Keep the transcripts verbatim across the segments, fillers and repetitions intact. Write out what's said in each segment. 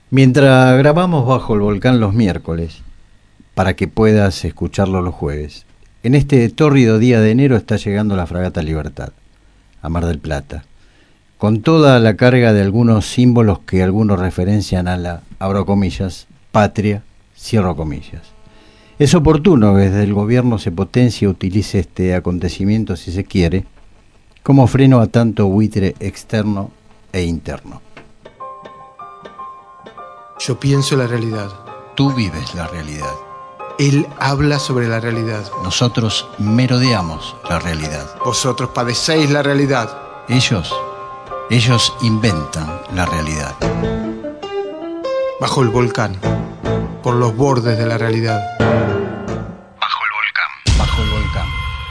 Mientras grabamos Bajo el Volcán los miércoles, para que puedas escucharlo los jueves, en este tórrido día de enero está llegando la fragata Libertad, a Mar del Plata, con toda la carga de algunos símbolos que algunos referencian a la, abro comillas, patria, cierro comillas. Es oportuno que desde el gobierno se potencie y utilice este acontecimiento, si se quiere, como freno a tanto buitre externo e interno. Yo pienso la realidad. Tú vives la realidad. Él habla sobre la realidad. Nosotros merodeamos la realidad. Vosotros padecéis la realidad. Ellos, ellos inventan la realidad. Bajo el volcán, por los bordes de la realidad. Bajo el volcán. Bajo el volcán.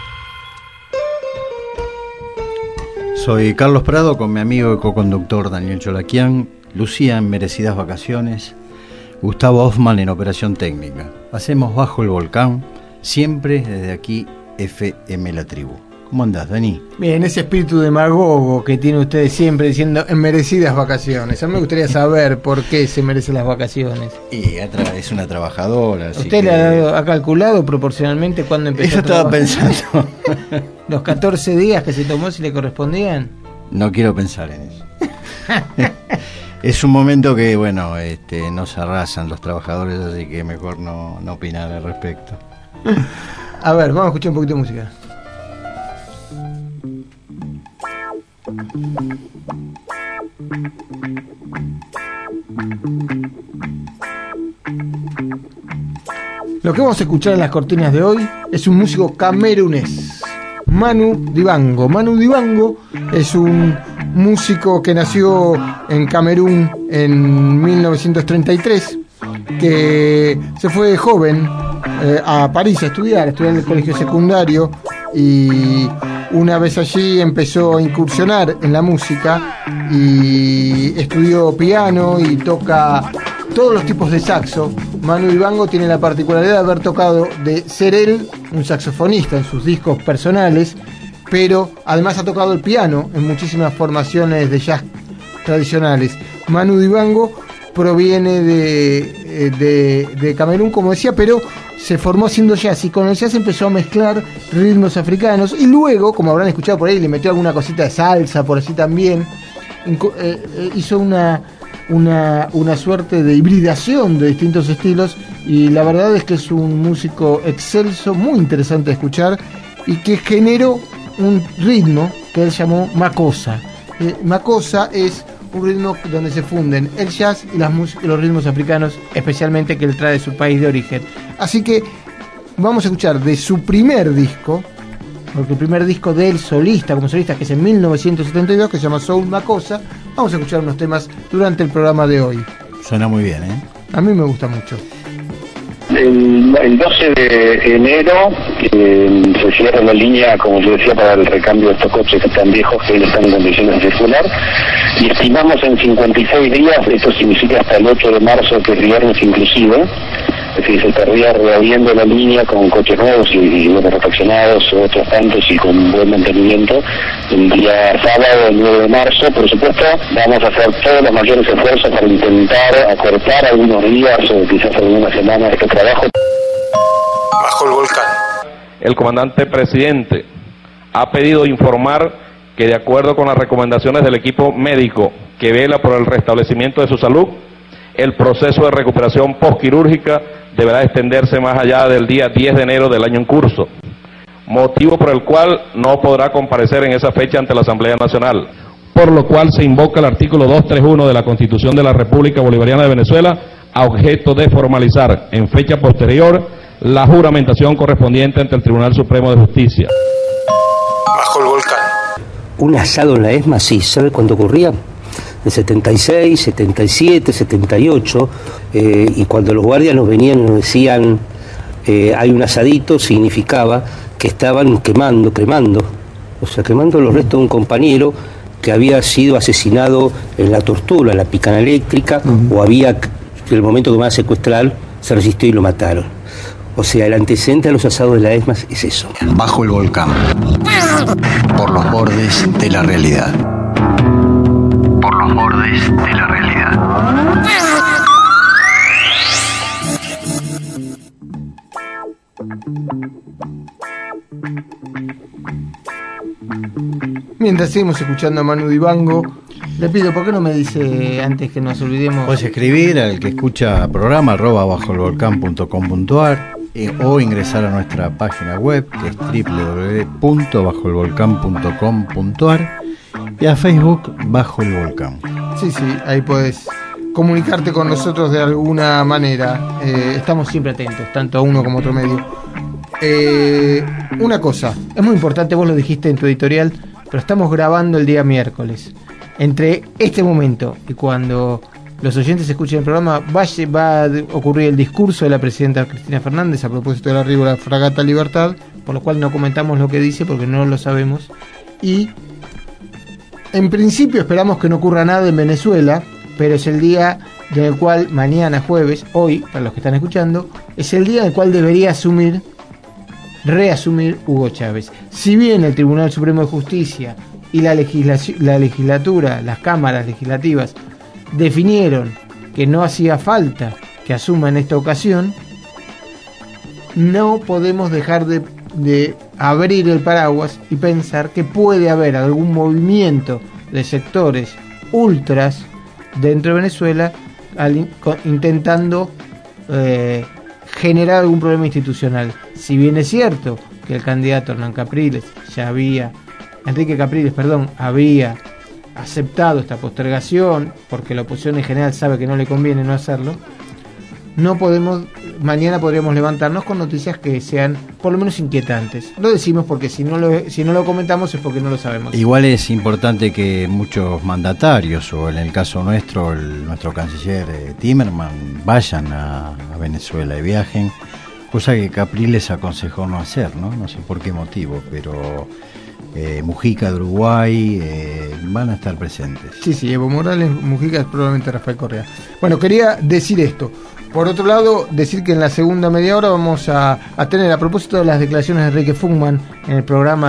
Soy Carlos Prado con mi amigo y coconductor Daniel Cholaquian, Lucía en Merecidas Vacaciones, Gustavo Hoffman en Operación Técnica. Hacemos Bajo el Volcán, siempre desde aquí F M La Tribu. ¿Cómo andás, Dani? Bien, ese espíritu demagogo que tiene ustedes siempre diciendo en merecidas vacaciones. A mí me gustaría saber por qué se merecen las vacaciones. Y es una trabajadora. Así ¿Usted que... le ha, dado, ha calculado proporcionalmente cuándo empezó? Eso estaba pensando. ¿Los catorce días que se tomó si le correspondían? No quiero pensar en eso. Es un momento que, bueno, este, nos arrasan los trabajadores, así que mejor no, no opinar al respecto. A ver, vamos a escuchar un poquito de música. Lo que vamos a escuchar en las cortinas de hoy es un músico camerunés, Manu Dibango. Manu Dibango es un músico que nació en Camerún en mil novecientos treinta y tres, que se fue de joven eh, a París a estudiar, a estudiar en el colegio secundario, y una vez allí empezó a incursionar en la música y estudió piano y toca todos los tipos de saxo. Manu Dibango tiene la particularidad de haber tocado, de ser él un saxofonista en sus discos personales, pero además ha tocado el piano en muchísimas formaciones de jazz tradicionales. Manu Dibango proviene de, de, de Camerún, como decía, pero se formó haciendo jazz, y con el jazz empezó a mezclar ritmos africanos, y luego, como habrán escuchado por ahí, le metió alguna cosita de salsa por así también. Eh, hizo una, una, una suerte de hibridación de distintos estilos, y la verdad es que es un músico excelso, muy interesante de escuchar, y que generó un ritmo que él llamó makossa. Eh, makossa es un ritmo donde se funden el jazz y las músicas, los ritmos africanos, especialmente que él trae de su país de origen. Así que vamos a escuchar de su primer disco, porque el primer disco de él solista, como solista, que es en mil novecientos setenta y dos, que se llama Soul Makossa. Vamos a escuchar unos temas durante el programa de hoy. Suena muy bien, ¿eh? A mí me gusta mucho. El, el doce de enero eh, se cierra la línea, como yo decía, para el recambio de estos coches que están viejos, que no están en condiciones de circular, y estimamos en cincuenta y seis días. Esto significa hasta el ocho de marzo, que es viernes inclusive. Es decir, se estaría reabriendo la línea con coches nuevos y, y bueno, refaccionados, otros tantos, y con buen mantenimiento. El día sábado, el nueve de marzo, por supuesto, vamos a hacer todos los mayores esfuerzos para intentar acortar algunos días o quizás algunas semanas este trabajo. Bajo el volcán. El comandante presidente ha pedido informar que, de acuerdo con las recomendaciones del equipo médico que vela por el restablecimiento de su salud, el proceso de recuperación postquirúrgica deberá extenderse más allá del día diez de enero del año en curso, motivo por el cual no podrá comparecer en esa fecha ante la Asamblea Nacional, por lo cual se invoca el artículo doscientos treinta y uno de la Constitución de la República Bolivariana de Venezuela a objeto de formalizar en fecha posterior la juramentación correspondiente ante el Tribunal Supremo de Justicia. Bajo el volcán. Un asado en la ESMA, sí, ¿sabe cuándo ocurría? En setenta y seis, setenta y siete, setenta y ocho, eh, y cuando los guardias nos venían y nos decían eh, hay un asadito, significaba que estaban quemando, cremando, o sea, quemando los restos de un compañero que había sido asesinado en la tortura, en la picana eléctrica, uh-huh. o había, en el momento que iban a secuestrar, se resistió y lo mataron. O sea, el antecedente a los asados de la ESMA es eso. Bajo el volcán, por los bordes de la realidad. Por los bordes de la realidad. Mientras seguimos escuchando a Manu Dibango, le pido, ¿por qué no me dice antes que nos olvidemos? Puedes escribir al que escucha programa arroba bajo el volcán punto com punto ar eh, o ingresar a nuestra página web que es doble u doble u doble u punto bajo el volcán punto com punto ar y a Facebook Bajo el Volcán. Sí, sí, ahí puedes comunicarte con nosotros de alguna manera. Eh, estamos siempre atentos, tanto a uno como a otro medio. Eh, una cosa, es muy importante, vos lo dijiste en tu editorial, pero estamos grabando el día miércoles. Entre este momento y cuando los oyentes escuchen el programa, va a, va a ocurrir el discurso de la presidenta Cristina Fernández a propósito del arribo de la fragata Libertad, por lo cual no comentamos lo que dice porque no lo sabemos. Y en principio esperamos que no ocurra nada en Venezuela, pero es el día en el cual, mañana jueves, hoy, para los que están escuchando, es el día en el cual debería asumir, reasumir Hugo Chávez. Si bien el Tribunal Supremo de Justicia y la, legislación, la legislatura, las cámaras legislativas, definieron que no hacía falta que asuma en esta ocasión, no podemos dejar de, de abrir el paraguas y pensar que puede haber algún movimiento de sectores ultras dentro de Venezuela al, con, intentando eh, generar algún problema institucional. Si bien es cierto que el candidato Hernán Capriles ya había, Enrique Capriles, perdón, había aceptado esta postergación porque la oposición en general sabe que no le conviene no hacerlo, no podemos, mañana podríamos levantarnos con noticias que sean por lo menos inquietantes. Lo decimos porque si no lo, si no lo comentamos es porque no lo sabemos. Igual es importante que muchos mandatarios, o en el caso nuestro, el, nuestro canciller eh, Timerman, vayan a, a Venezuela y viajen, cosa que Capriles aconsejó no hacer, ¿no? No sé por qué motivo, pero eh, Mujica de Uruguay eh, van a estar presentes. Sí, sí, Evo Morales, Mujica es probablemente Rafael Correa. Bueno, quería decir esto. Por otro lado, decir que en la segunda media hora vamos a, a tener, a propósito de las declaraciones de Enrique Fugman en el programa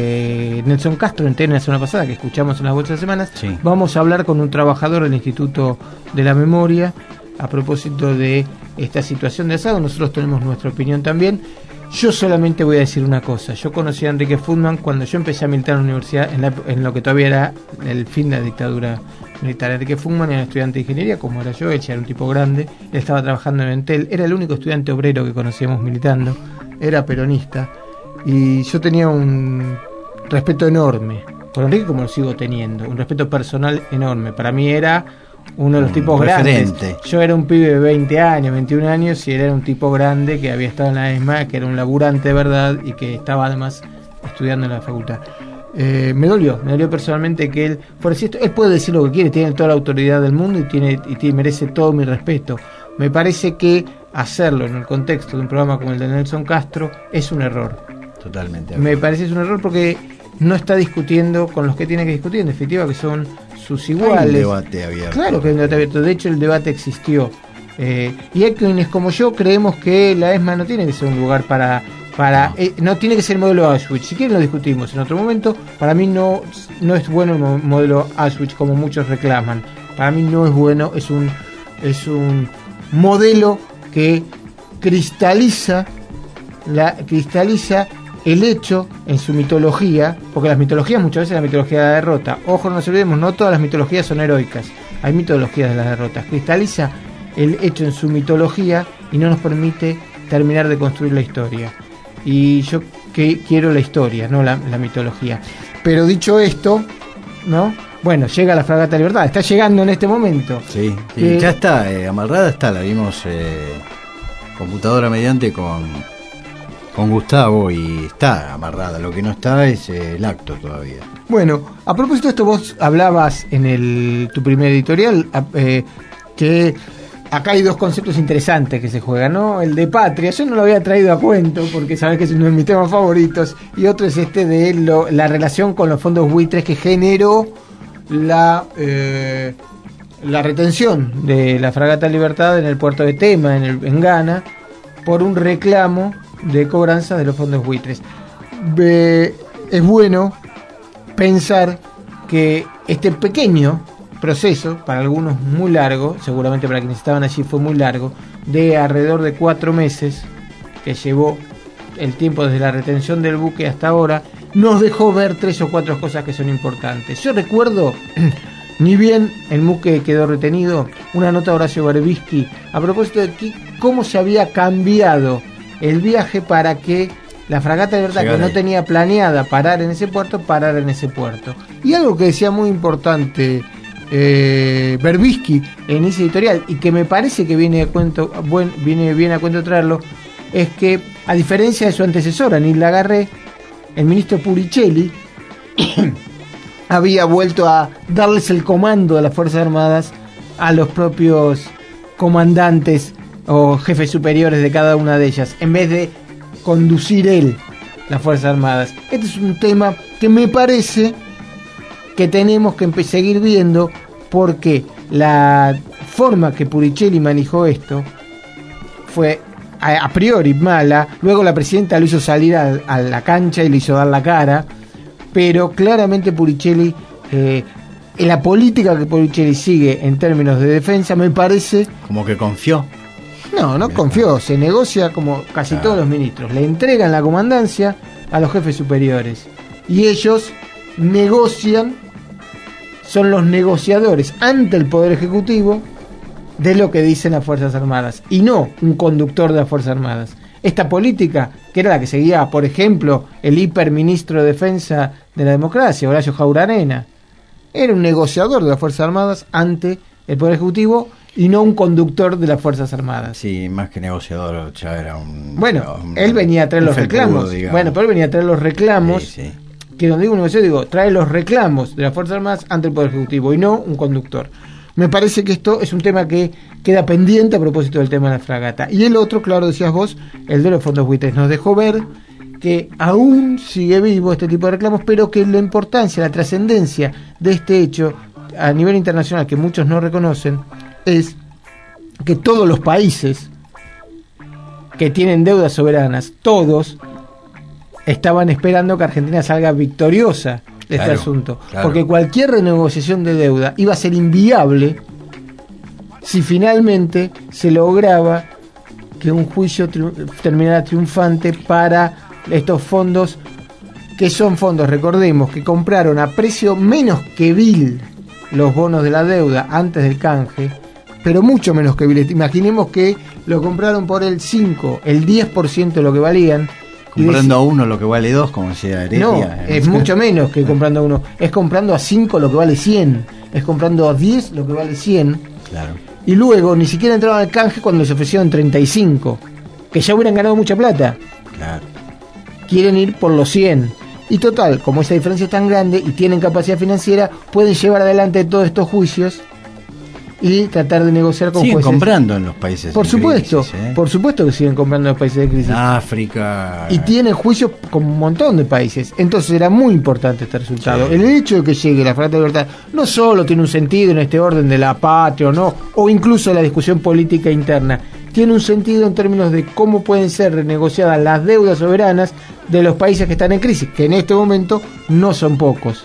de Nelson Castro en T N la semana pasada, que escuchamos en las bolsas de semanas, sí. Vamos a hablar con un trabajador del Instituto de la Memoria a propósito de esta situación de asado. Nosotros tenemos nuestra opinión también. Yo solamente voy a decir una cosa. Yo conocí a Enrique Fugman cuando yo empecé a militar en la universidad, en, la, en lo que todavía era el fin de la dictadura militar. Enrique Fugman era estudiante de ingeniería, como era yo, él era un tipo grande, él estaba trabajando en Entel, era el único estudiante obrero que conocíamos militando, era peronista, y yo tenía un respeto enorme por Enrique, como lo sigo teniendo, un respeto personal enorme. Para mí era uno de los un tipos referente. grandes. Yo era un pibe de veinte años, veintiún años, y él era un tipo grande que había estado en la ESMA, que era un laburante de verdad y que estaba además estudiando en la facultad. Eh, me dolió, me dolió personalmente que él fuera así. Él puede decir lo que quiere, tiene toda la autoridad del mundo y tiene y tiene, merece todo mi respeto. Me parece que hacerlo en el contexto de un programa como el de Nelson Castro es un error. Totalmente. Me parece que es un error porque no está discutiendo con los que tiene que discutir, en definitiva, que son sus iguales. Hay un debate abierto. Claro que hay un debate abierto, de hecho el debate existió. Eh, y hay quienes como yo creemos que la ESMA no tiene que ser un lugar para... para no. Eh, no tiene que ser el modelo Auschwitz. Si quieren lo discutimos en otro momento. Para mí no, no es bueno el modelo Auschwitz como muchos reclaman. Para mí no es bueno, es un, es un modelo que cristaliza, la, cristaliza el hecho en su mitología, porque las mitologías muchas veces es la mitología de la derrota. Ojo, no nos olvidemos, no todas las mitologías son heroicas. Hay mitologías de las derrotas. Cristaliza el hecho en su mitología y no nos permite terminar de construir la historia. Y yo que quiero la historia, no la, la mitología. Pero dicho esto, ¿no? Bueno, llega la fragata Libertad, está llegando en este momento. Sí, sí eh, ya está, eh, amarrada está, la vimos eh, computadora mediante con, con Gustavo y está amarrada. Lo que no está es eh, el acto todavía. Bueno, a propósito de esto, vos hablabas en el tu primer editorial eh, que acá hay dos conceptos interesantes que se juegan, ¿no? El de patria, yo no lo había traído a cuento porque sabes que es uno de mis temas favoritos, y otro es este de lo, la relación con los fondos buitres que generó la eh, la retención de la fragata Libertad en el puerto de Tema, en, el, en Ghana, por un reclamo de cobranza de los fondos buitres. Eh, es bueno pensar que este pequeño proceso, para algunos muy largo, seguramente para quienes estaban allí fue muy largo, de alrededor de cuatro meses que llevó el tiempo desde la retención del buque hasta ahora, nos dejó ver tres o cuatro cosas que son importantes. Yo recuerdo, ni bien el buque quedó retenido, una nota de Horacio Berbisky a propósito de que, cómo se había cambiado el viaje para que la fragata Libertad, que no tenía planeada parar en ese puerto, parara en ese puerto. Y algo que decía muy importante eh, Berbisky en ese editorial, y que me parece que viene a cuento, buen, viene bien a cuento traerlo, es que, a diferencia de su antecesora, Nil Lagarré, el ministro Puricelli había vuelto a darles el comando de las Fuerzas Armadas a los propios comandantes o jefes superiores de cada una de ellas, en vez de conducir él las Fuerzas Armadas. Este es un tema que me parece que tenemos que seguir viendo, porque la forma que Puricelli manejó esto fue a, a priori mala. Luego la presidenta lo hizo salir a, a la cancha y le hizo dar la cara, pero claramente Puricelli, eh, en la política que Puricelli sigue en términos de defensa, me parece como que confió. No, no confió, se negocia como casi ah. todos los ministros. Le entregan la comandancia a los jefes superiores y ellos negocian, son los negociadores ante el Poder Ejecutivo de lo que dicen las Fuerzas Armadas, y no un conductor de las Fuerzas Armadas. Esta política, que era la que seguía, por ejemplo, el hiperministro de Defensa de la Democracia, Horacio Jaurarena, era un negociador de las Fuerzas Armadas ante el Poder Ejecutivo y no un conductor de las Fuerzas Armadas. Sí, más que negociador, ya era un... Bueno, un, él venía a traer los felpudo, reclamos. Digamos. Bueno, pero él venía a traer los reclamos. Sí, sí. Que donde digo un negocio, digo, trae los reclamos de las Fuerzas Armadas ante el Poder Ejecutivo y no un conductor. Me parece que esto es un tema que queda pendiente a propósito del tema de la fragata. Y el otro, claro, decías vos, el de los fondos buitres, nos dejó ver que aún sigue vivo este tipo de reclamos, pero que la importancia, la trascendencia de este hecho a nivel internacional, que muchos no reconocen, es que todos los países que tienen deudas soberanas, todos estaban esperando que Argentina salga victoriosa de claro, este asunto, claro. Porque cualquier renegociación de deuda iba a ser inviable si finalmente se lograba que un juicio tri- terminara triunfante para estos fondos, que son fondos, recordemos, que compraron a precio menos que vil los bonos de la deuda antes del canje, pero mucho menos que vil. Imaginemos que lo compraron por el cinco, el diez por ciento de lo que valían. Comprando a uno lo que vale dos, como decía Heredia. No, es mucho menos que comprando a uno. Es comprando a cinco lo que vale cien. Es comprando a diez lo que vale cien. Claro. Y luego ni siquiera entraban al canje cuando les ofrecieron treinta y cinco. Que ya hubieran ganado mucha plata. Claro. Quieren ir por los cien. Y total, como esa diferencia es tan grande y tienen capacidad financiera, pueden llevar adelante todos estos juicios y tratar de negociar con siguen jueces. Comprando en los países por de supuesto crisis, ¿eh? Por supuesto que siguen comprando en los países de crisis, África, y tienen juicios con un montón de países. Entonces era muy importante este resultado. Sí. El hecho de que llegue la fragata de Libertad no solo tiene un sentido en este orden de la patria o no, o incluso la discusión política interna, tiene un sentido en términos de cómo pueden ser renegociadas las deudas soberanas de los países que están en crisis, que en este momento no son pocos.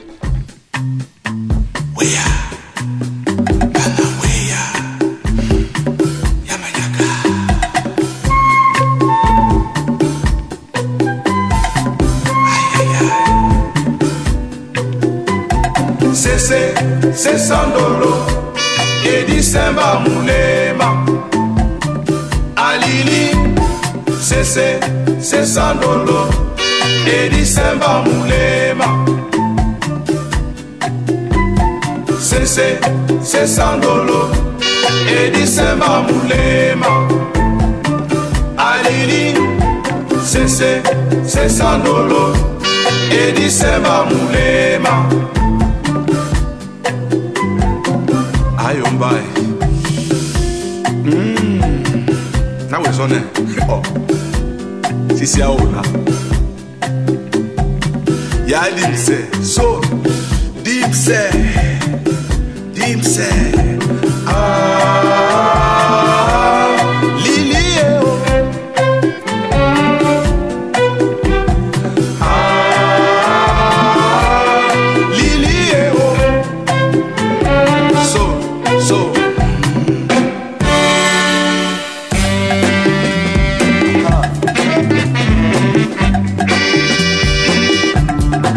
Sese, sesandolo, edisemba mulema. Alili, sese, sesandolo, edisemba mulema. Sese, sesandolo, edisemba mulema. Alili, sese, sesandolo, edisemba mulema. Ayombai. Mm. Now it's on it. Oh. Sisi aola. Ya dimse. So dimse. Dimse. Ah. Lili oh. Ah. Lili oh. So So ah.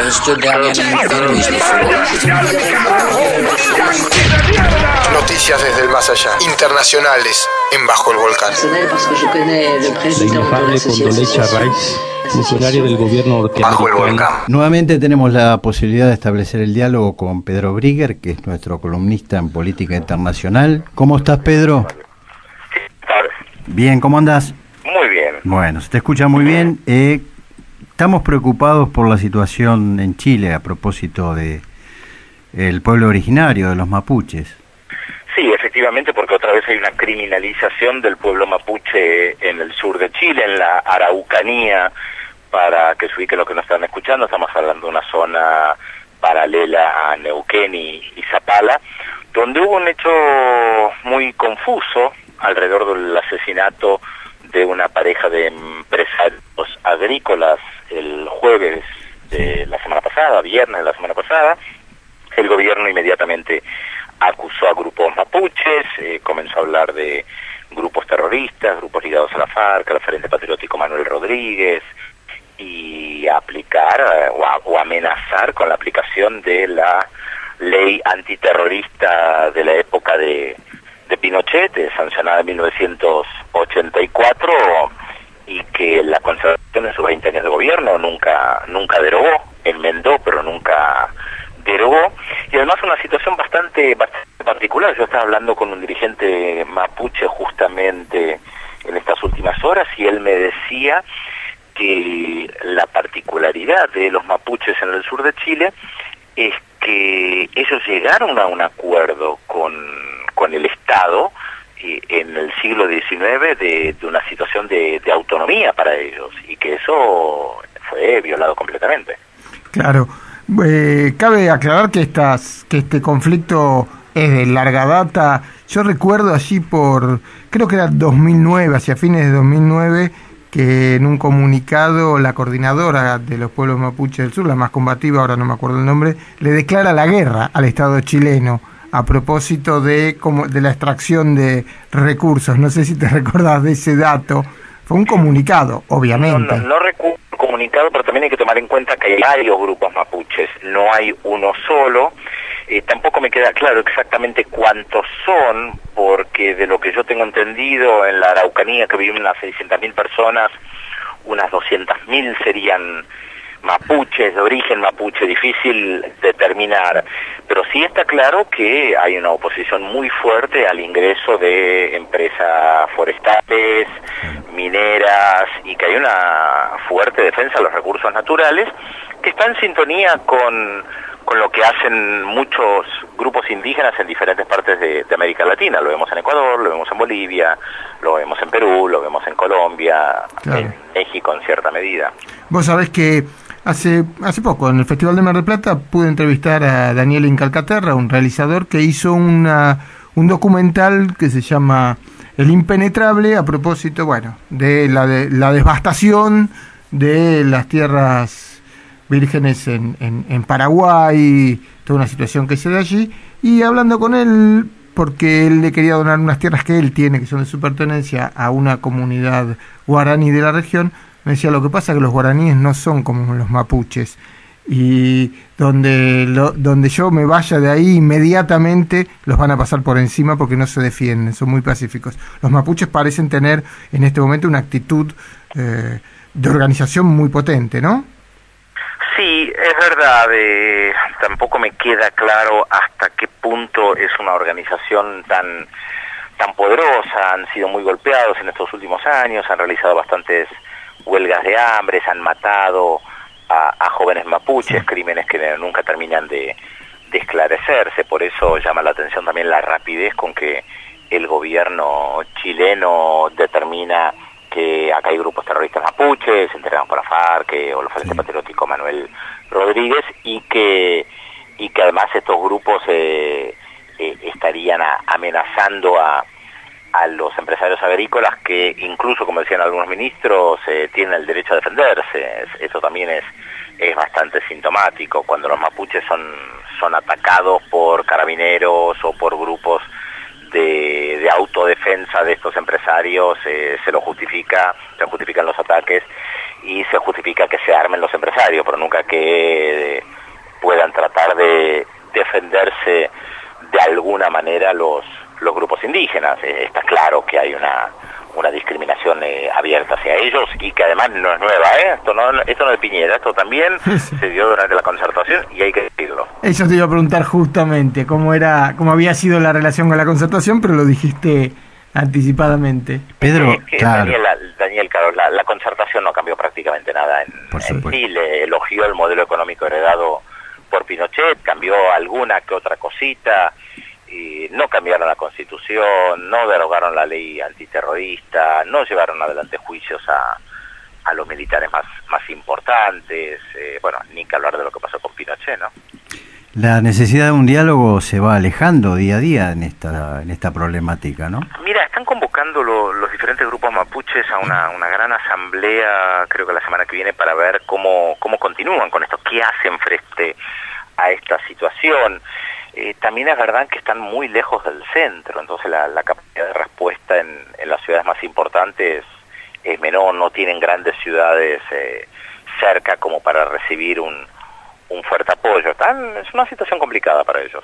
Noticias desde el más allá, internacionales en Bajo el Volcán. La inefable Condoleezza Rice, funcionaria del gobierno Bajo el norteamericano. Volcán. Nuevamente tenemos la posibilidad de establecer el diálogo con Pedro Brigger, que es nuestro columnista en política internacional. ¿Cómo estás, Pedro? Bien, ¿cómo andás? Muy bien. Bueno, se te escucha muy bien. Eh, estamos preocupados por la situación en Chile a propósito de el pueblo originario, de los mapuches. Sí, efectivamente, porque otra vez hay una criminalización del pueblo mapuche en el sur de Chile, en la Araucanía. Para que se ubique lo que nos están escuchando, estamos hablando de una zona paralela a Neuquén y, y Zapala, donde hubo un hecho muy confuso alrededor del asesinato de una pareja de empresarios agrícolas el jueves de la semana pasada, viernes de la semana pasada. El gobierno inmediatamente acusó a grupos mapuches, eh, comenzó a hablar de grupos terroristas, grupos ligados a la FARC, al Frente Patriótico Manuel Rodríguez, y a aplicar eh, o, a, o amenazar con la aplicación de la ley antiterrorista de la época de de Pinochet, sancionada en mil novecientos ochenta y cuatro, y que la conservación en sus veinte años de gobierno nunca nunca derogó, enmendó, pero nunca derogó. Y además una situación bastante, bastante particular. Yo estaba hablando con un dirigente mapuche justamente en estas últimas horas, y él me decía que la particularidad de los mapuches en el sur de Chile es que ellos llegaron a un acuerdo con, con el Estado eh, en el siglo diecinueve de, de una situación de, de autonomía para ellos, y que eso fue violado completamente. Claro. Eh, cabe aclarar que estas que este conflicto es de larga data. Yo recuerdo allí por, creo que era dos mil nueve, hacia fines de dos mil nueve, que en un comunicado la coordinadora de los pueblos mapuches del sur, la más combativa, ahora no me acuerdo el nombre, le declara la guerra al Estado chileno a propósito de como de la extracción de recursos. No sé si te recordás de ese dato. Fue un comunicado, obviamente. No, no, no recuerdo el comunicado, pero también hay que tomar en cuenta que hay varios grupos mapuches, no hay uno solo. Eh, tampoco me queda claro exactamente cuántos son, porque de lo que yo tengo entendido, en la Araucanía, que viven unas seiscientas mil personas, unas doscientas mil serían mapuches, de origen mapuche, difícil determinar. Pero sí está claro que hay una oposición muy fuerte al ingreso de empresas forestales, mineras, y que hay una fuerte defensa de los recursos naturales, que está en sintonía con... con lo que hacen muchos grupos indígenas en diferentes partes de, de América Latina. Lo vemos en Ecuador, lo vemos en Bolivia, lo vemos en Perú, lo vemos en Colombia, claro, en México en cierta medida. Vos sabés que hace hace poco, en el Festival de Mar del Plata, pude entrevistar a Daniel Incalcaterra, un realizador que hizo una un documental que se llama El Impenetrable, a propósito, bueno, de la, de, la devastación de las tierras vírgenes en, en, en Paraguay, toda una situación que se da allí, y hablando con él, porque él le quería donar unas tierras que él tiene, que son de su pertenencia, a una comunidad guaraní de la región, me decía, lo que pasa es que los guaraníes no son como los mapuches, y donde, lo, donde yo me vaya de ahí, inmediatamente los van a pasar por encima porque no se defienden, son muy pacíficos. Los mapuches parecen tener en este momento una actitud eh, de organización muy potente, ¿no? Sí, es verdad, eh, tampoco me queda claro hasta qué punto es una organización tan tan poderosa. Han sido muy golpeados en estos últimos años, han realizado bastantes huelgas de hambre, se han matado a, a jóvenes mapuches, sí, crímenes que nunca terminan de, de esclarecerse. Por eso llama la atención también la rapidez con que el gobierno chileno determina que acá hay grupos terroristas mapuches, integrados por la FARC o el Frente Patriótico Manuel Rodríguez, y que y que además estos grupos eh, eh, estarían a, amenazando a, a los empresarios agrícolas, que incluso, como decían algunos ministros, eh, tienen el derecho a defenderse. Eso también es es bastante sintomático. Cuando los mapuches son son atacados por carabineros o por grupos de, de autodefensa de estos empresarios, eh, se lo justifica, se justifican los ataques, y se justifica que se armen los empresarios, pero nunca que puedan tratar de defenderse de alguna manera los los grupos indígenas. Eh, está claro que hay una una discriminación eh, abierta hacia ellos y que además no es nueva, ¿eh? Esto no, esto no es de Piñera, esto también se dio durante la concertación y hay que decirlo. Eso te iba a preguntar justamente, cómo era, cómo había sido la relación con la concertación, pero lo dijiste anticipadamente. Pedro, eh, que claro. Daniel, Daniel Carlos, la, la concertación no cambió prácticamente nada en, en Chile, elogió el modelo económico heredado por Pinochet, cambió alguna que otra cosita, y no cambiaron la Constitución, no derogaron la ley antiterrorista, no llevaron adelante juicios a, a los militares más, más importantes, eh, bueno, ni que hablar de lo que pasó con Pinochet, ¿no? La necesidad de un diálogo se va alejando día a día en esta en esta problemática, ¿no? Mira, están convocando lo, los diferentes grupos mapuches a una, una gran asamblea, creo que la semana que viene, para ver cómo, cómo continúan con esto, qué hacen frente a esta situación. Eh, también es verdad que están muy lejos del centro, entonces la, la capacidad de respuesta en, en las ciudades más importantes es menor, no tienen grandes ciudades eh, cerca como para recibir un, un fuerte apoyo. Están, es una situación complicada para ellos.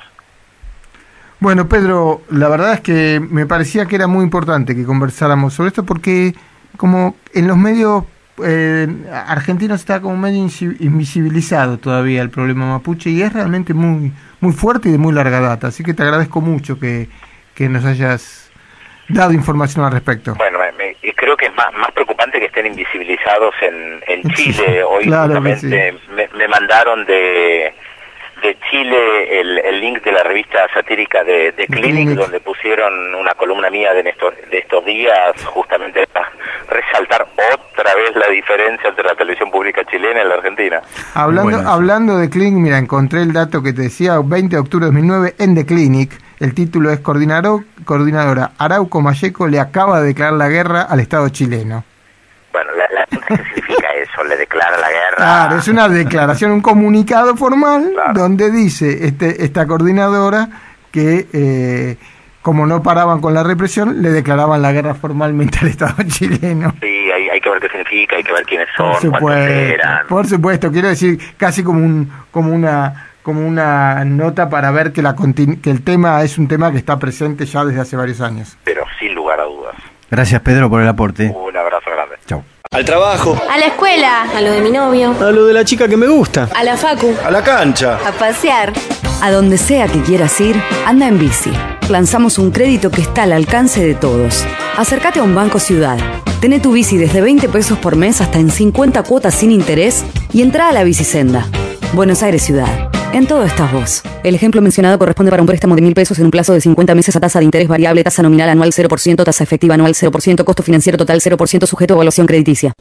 Bueno, Pedro, la verdad es que me parecía que era muy importante que conversáramos sobre esto porque como en los medios eh, argentinos está como medio invisibilizado todavía el problema mapuche y es realmente muy muy fuerte y de muy larga data, así que te agradezco mucho que, que nos hayas dado información al respecto. Bueno, me, me, creo que es más, más preocupante que estén invisibilizados en, en Chile. Hoy claro, justamente sí. me, me mandaron de, de Chile el, el link de la revista satírica de, de Clinic, Clinic, donde pusieron una columna mía de estos, de estos días, justamente para resaltar otra vez la diferencia entre la televisión pública chilena y la argentina. Hablando, bueno, hablando de Clinic, mira, encontré el dato que te decía, veinte de octubre de dos mil nueve, en The Clinic, el título es coordinador, coordinadora Arauco Malleco le acaba de declarar la guerra al Estado chileno. Bueno, la, la, ¿qué significa eso? ¿Le declara la guerra? Claro, es una declaración, un comunicado formal, claro, donde dice este esta coordinadora que eh, como no paraban con la represión, le declaraban la guerra formalmente al Estado chileno. Sí, hay, hay que ver qué significa, hay que ver quiénes son, por supuesto, cuántos eran. Por supuesto, quiero decir, casi como un como una como una nota para ver que la que el tema es un tema que está presente ya desde hace varios años. Pero sin lugar a dudas. Gracias, Pedro, por el aporte. Un abrazo grande. Chau. Al trabajo. A la escuela. A lo de mi novio. A lo de la chica que me gusta. A la facu. A la cancha. A pasear. A donde sea que quieras ir, anda en bici. Lanzamos un crédito que está al alcance de todos. Acércate a un Banco Ciudad. Tené tu bici desde veinte pesos por mes hasta en cincuenta cuotas sin interés y entrá a la Bicisenda. Buenos Aires Ciudad. En todo estás vos. El ejemplo mencionado corresponde para un préstamo de mil pesos en un plazo de cincuenta meses a tasa de interés variable, tasa nominal anual cero por ciento, tasa efectiva anual cero por ciento, costo financiero total cero por ciento, sujeto a evaluación crediticia.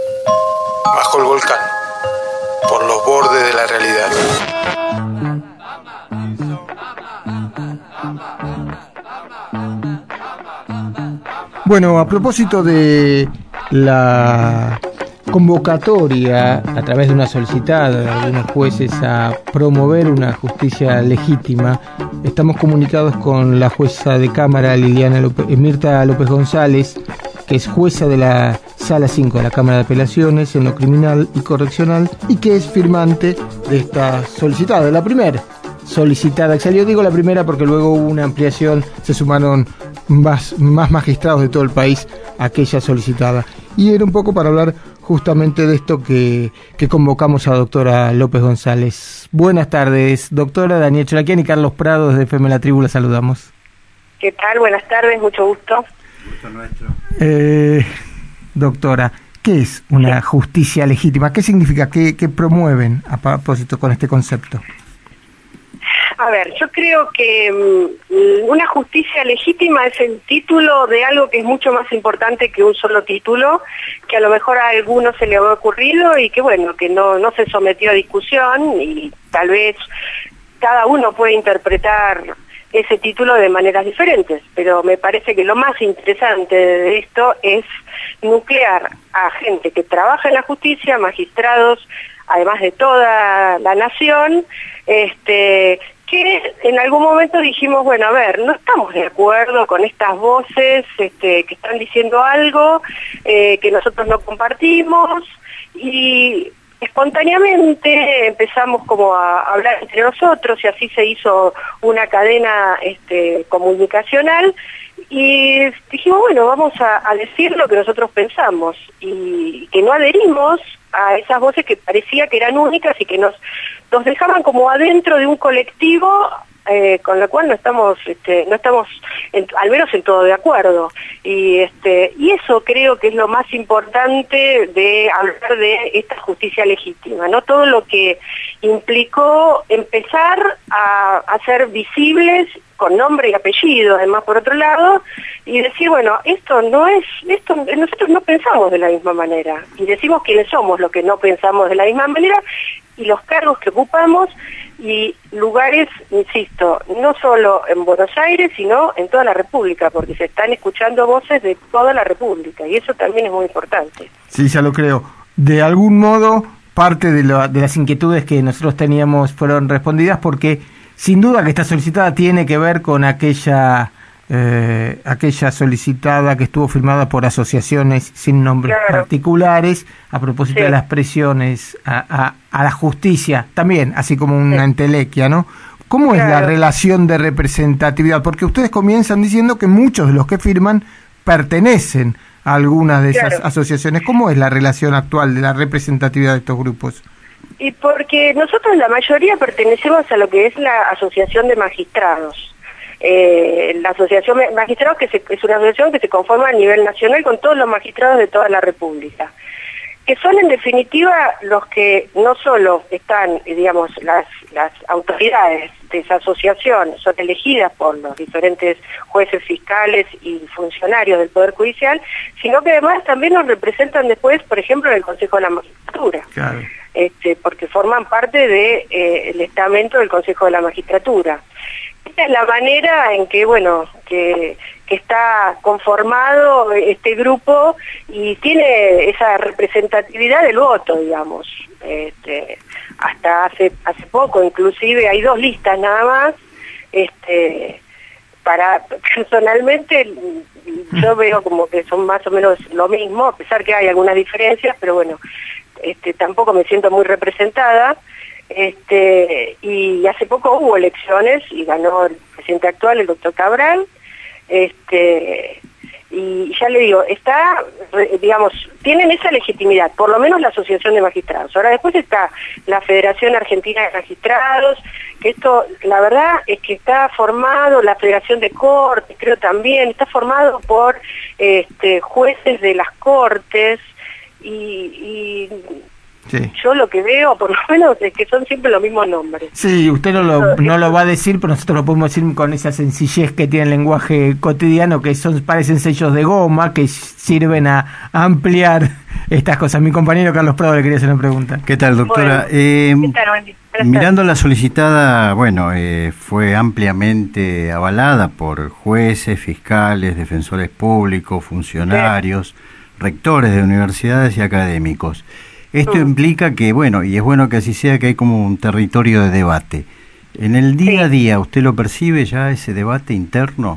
Bajo el volcán, por los bordes de la realidad. Bueno, a propósito de la convocatoria a través de una solicitada de algunos jueces a promover una justicia legítima, estamos comunicados con la jueza de Cámara Liliana López, Mirta López González, que es jueza de la Sala cinco de la Cámara de Apelaciones en lo criminal y correccional y que es firmante de esta solicitada, de la primera solicitada. Yo digo la primera porque luego hubo una ampliación, se sumaron más, más magistrados de todo el país a aquella solicitada. Y era un poco para hablar justamente de esto que, que convocamos a doctora López González. Buenas tardes, doctora. Daniel Cholaquian y Carlos Prado desde F M La Tribu, la saludamos. ¿Qué tal? Buenas tardes, mucho gusto. Gusto nuestro. Eh, doctora, ¿qué es una justicia legítima? ¿Qué significa? ¿Qué, qué promueven a propósito con este concepto? A ver, yo creo que um, una justicia legítima es el título de algo que es mucho más importante que un solo título, que a lo mejor a algunos se le había ocurrido y que bueno, que no, no se sometió a discusión y tal vez cada uno puede interpretar ese título de maneras diferentes, pero me parece que lo más interesante de esto es nuclear a gente que trabaja en la justicia, magistrados, además de toda la nación, este, que en algún momento dijimos, bueno, a ver, no estamos de acuerdo con estas voces este, que están diciendo algo eh, que nosotros no compartimos, y espontáneamente empezamos como a hablar entre nosotros y así se hizo una cadena este, comunicacional y dijimos, bueno, vamos a, a decir lo que nosotros pensamos y que no adherimos a esas voces que parecía que eran únicas y que nos, nos dejaban como adentro de un colectivo eh, con lo cual no estamos, este, no estamos en, al menos en todo de acuerdo. Y, este, y eso creo que es lo más importante de hablar de esta justicia legítima, ¿no? Todo lo que implicó empezar a hacer visibles con nombre y apellido, además por otro lado, y decir, bueno, esto no es, esto nosotros no pensamos de la misma manera, y decimos quiénes somos los que no pensamos de la misma manera, y los cargos que ocupamos, y lugares, insisto, no solo en Buenos Aires, sino en toda la República, porque se están escuchando voces de toda la República, y eso también es muy importante. Sí, ya lo creo. De algún modo, parte de, lo, de las inquietudes que nosotros teníamos fueron respondidas, porque sin duda que esta solicitada tiene que ver con aquella eh, aquella solicitada que estuvo firmada por asociaciones sin nombres claro. particulares, a propósito sí. de las presiones a, a, a la justicia, también, así como una sí. entelequia, ¿no? ¿Cómo claro. es la relación de representatividad? Porque ustedes comienzan diciendo que muchos de los que firman pertenecen a algunas de esas claro. asociaciones. ¿Cómo es la relación actual de la representatividad de estos grupos? Y porque nosotros la mayoría pertenecemos a lo que es la Asociación de Magistrados. Eh, la Asociación de Magistrados que se, es una asociación que se conforma a nivel nacional con todos los magistrados de toda la República, que son en definitiva los que no solo están, digamos, las, las autoridades de esa asociación son elegidas por los diferentes jueces, fiscales y funcionarios del Poder Judicial, sino que además también nos representan después, por ejemplo, en el Consejo de la Magistratura. Claro. Este, porque forman parte del de, eh, el estamento del Consejo de la Magistratura. Esta es la manera en que, bueno, que, que está conformado este grupo y tiene esa representatividad del voto, digamos. Este, hasta hace hace poco, inclusive, hay dos listas nada más. Este, para personalmente, yo veo como que son más o menos lo mismo, a pesar que hay algunas diferencias, pero bueno, este, tampoco me siento muy representada. Este, y hace poco hubo elecciones y ganó el presidente actual, el doctor Cabral, este, y ya le digo, está, digamos, tienen esa legitimidad, por lo menos la Asociación de Magistrados. Ahora después está la Federación Argentina de Magistrados, que esto, la verdad es que está formado, la Federación de Cortes, creo también, está formado por este, jueces de las Cortes, y... y Sí. Yo lo que veo, por lo menos, es que son siempre los mismos nombres. Sí, usted no lo, no lo va a decir, pero nosotros lo podemos decir con esa sencillez que tiene el lenguaje cotidiano, que son parecen sellos de goma, que sirven a ampliar estas cosas. Mi compañero Carlos Prado le quería hacer una pregunta. ¿Qué tal, doctora? Bueno, eh, ¿qué tal, Wendy? Mirando la solicitada, bueno, eh, fue ampliamente avalada por jueces, fiscales, defensores públicos, funcionarios, sí. rectores de universidades y académicos. Esto implica que, bueno, y es bueno que así sea, que hay como un territorio de debate. ¿En el día a día usted lo percibe ya ese debate interno?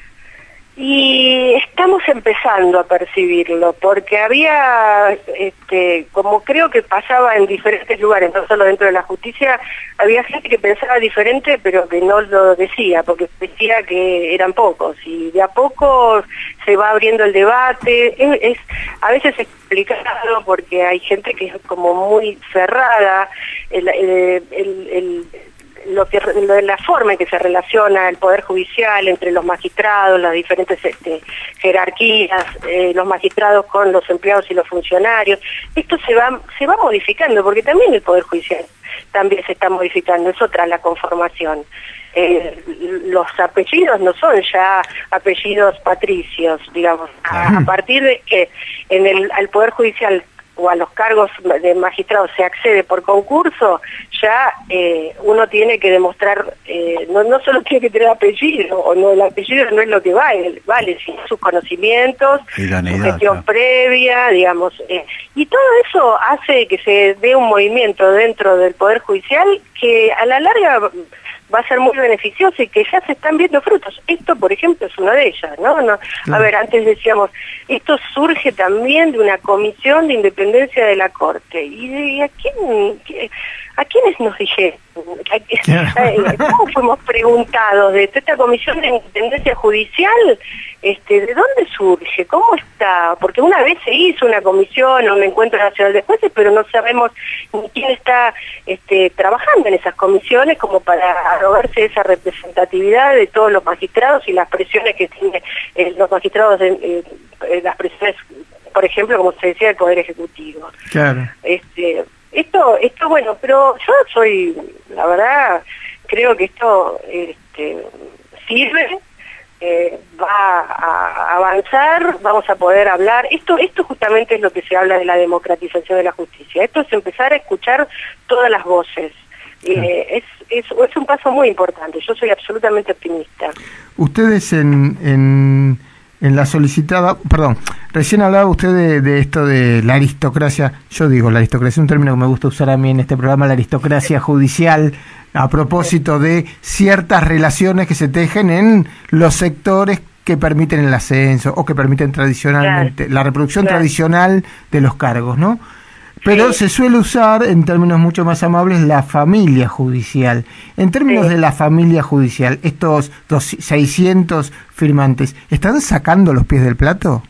Y estamos empezando a percibirlo, porque había, este, como creo que pasaba en diferentes lugares, no solo dentro de la justicia, había gente que pensaba diferente, pero que no lo decía, porque decía que eran pocos, y de a poco se va abriendo el debate. Es, es a veces es complicado porque hay gente que es como muy cerrada, el, el, el, el Lo que, lo, la forma en que se relaciona el Poder Judicial entre los magistrados, las diferentes este, jerarquías, eh, los magistrados con los empleados y los funcionarios, esto se va se va modificando, porque también el Poder Judicial también se está modificando, es otra la conformación. Eh, los apellidos no son ya apellidos patricios, digamos, a, a partir de que en el al Poder Judicial o a los cargos de magistrado se accede por concurso, ya eh, uno tiene que demostrar, eh, no, no solo tiene que tener apellido, o no, el apellido no es lo que vale, vale sino sus conocimientos, su gestión ¿no? previa, digamos, eh, y todo eso hace que se dé un movimiento dentro del Poder Judicial que a la larga va a ser muy beneficiosa y que ya se están viendo frutos. Esto, por ejemplo, es una de ellas, ¿no? no a ver, antes decíamos, esto surge también de una comisión de independencia de la Corte. ¿Y, y a quién, a quiénes nos dijeron? ¿Cómo fuimos preguntados de esta comisión de independencia judicial? Este, ¿de dónde surge? ¿Cómo está? Porque una vez se hizo una comisión, un encuentro nacional de jueces, pero no sabemos ni quién está este, trabajando en esas comisiones como para arrogarse esa representatividad de todos los magistrados y las presiones que tienen eh, los magistrados, en, eh, eh, las presiones, por ejemplo, como se decía, del Poder Ejecutivo. Claro. Este, esto, esto bueno, pero yo soy, la verdad, creo que esto este, sirve. Eh, va a avanzar, vamos a poder hablar. Esto esto justamente es lo que se habla de la democratización de la justicia. Esto es empezar a escuchar todas las voces. Eh, es, es, es un paso muy importante. Yo soy absolutamente optimista. Ustedes en, en, en la solicitada, perdón, recién hablaba usted de, de esto de la aristocracia. Yo digo, la aristocracia es un término que me gusta usar a mí en este programa, la aristocracia judicial, a propósito de ciertas relaciones que se tejen en los sectores que permiten el ascenso o que permiten tradicionalmente, claro, la reproducción claro. tradicional de los cargos, ¿no? Pero sí. se suele usar, en términos mucho más amables, la familia judicial. En términos sí. de la familia judicial, estos seiscientos firmantes, ¿están sacando los pies del plato?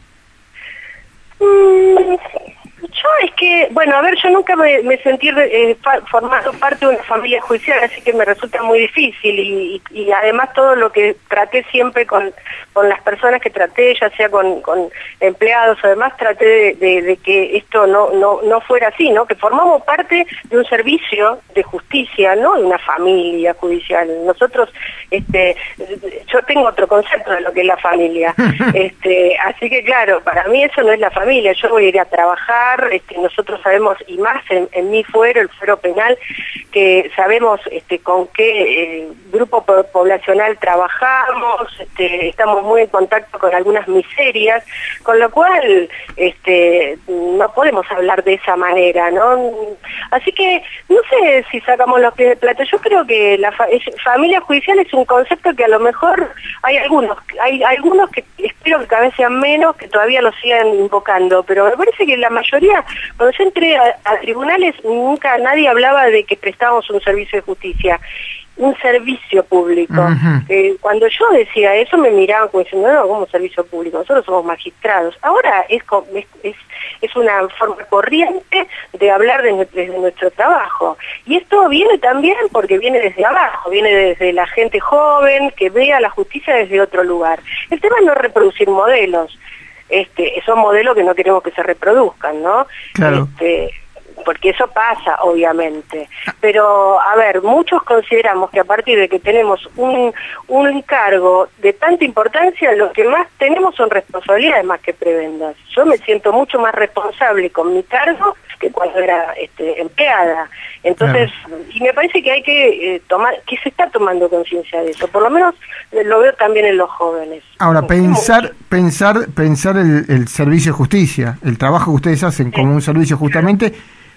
Mm. Yo es que, bueno, a ver, yo nunca me, me sentí eh, formando parte de una familia judicial, así que me resulta muy difícil y, y, y además todo lo que traté siempre con, con las personas que traté, ya sea con, con empleados o demás, traté de, de, de que esto no, no, no fuera así, ¿no? Que formamos parte de un servicio de justicia, no de una familia judicial. Nosotros, este, yo tengo otro concepto de lo que es la familia, este, así que claro, para mí eso no es la familia, yo voy a ir a trabajar. Este, nosotros sabemos, y más en, en mi fuero, el fuero penal, que sabemos este, con qué eh, grupo po poblacional trabajamos, este, estamos muy en contacto con algunas miserias, con lo cual este, no podemos hablar de esa manera, ¿no? Así que no sé si sacamos los pies del plato. Yo creo que la fa es, familia judicial es un concepto que a lo mejor hay algunos, hay algunos que espero que cada vez sean menos, que todavía lo sigan invocando, pero me parece que la mayoría, cuando yo entré a, a tribunales, nunca nadie hablaba de que prestábamos un servicio de justicia, un servicio público. Uh-huh. eh, cuando yo decía eso me miraban como diciendo, no, como servicio público, nosotros somos magistrados. Ahora es, es, es, es una forma corriente de hablar de, de nuestro trabajo. Y esto viene también porque viene desde abajo, viene desde la gente joven que vea la justicia desde otro lugar. El tema es no reproducir modelos. Este, son modelos que no queremos que se reproduzcan, ¿no? Claro. Este, porque eso pasa, obviamente. Pero, a ver, muchos consideramos que a partir de que tenemos un, un cargo de tanta importancia, lo que más tenemos son responsabilidades más que prebendas. Yo me siento mucho más responsable con mi cargo que cuando era este, empleada. Entonces, claro. y me parece que hay que eh, tomar, que se está tomando conciencia de eso, por lo menos eh, lo veo también en los jóvenes. Ahora, pensar pensar pensar el, el servicio de justicia, el trabajo que ustedes hacen como un servicio justamente,